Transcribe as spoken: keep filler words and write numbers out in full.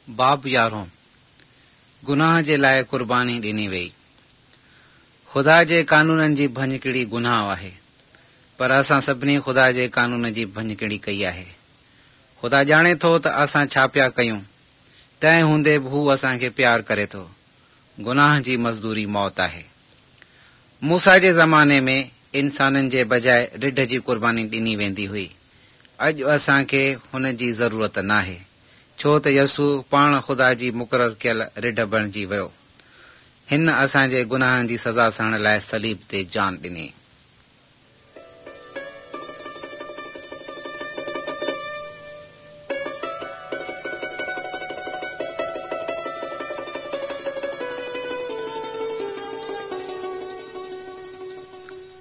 बाब यारों, गुनाह जे लाइ कुर्बानी ॾिनी वई। ख़ुदा जे कानूननि जी भञकिड़ी गुनाह आहे, पर असां सभिनी ख़ुदा जे कानून जी भञकिड़ी कई आहे। ख़ुदा ॼाणे थो त असां छा पिया कयूं, तंहिं हूंदे बि हू असांखे प्यार करे थो। गुनाह जी मज़दूरी मौत आहे। मूसा जे ज़माने में इंसाननि जे बजाए रिढ जी कुर्बानी ॾिनी वेंदी हुई। अॼु असांखे हुन जी ज़रूरत नाहे, छो त यसू पाण ख़ुदा जी मुक़ररु कयल रिढ बणिजी वियो। हिन असांजे गुनाहनि जी सज़ा सहण लाइ सलीब ते जान ॾिनी।